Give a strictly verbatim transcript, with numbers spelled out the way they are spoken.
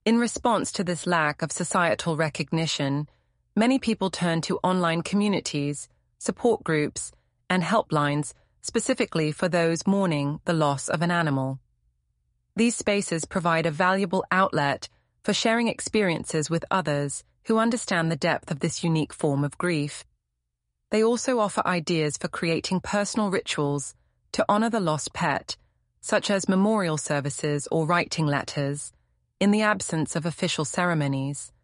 In response to this lack of societal recognition, many people turn to online communities, support groups, and helplines specifically for those mourning the loss of an animal. These spaces provide a valuable outlet for sharing experiences with others who understand the depth of this unique form of grief. They also offer ideas for creating personal rituals to honor the lost pet, such as memorial services or writing letters, in the absence of official ceremonies.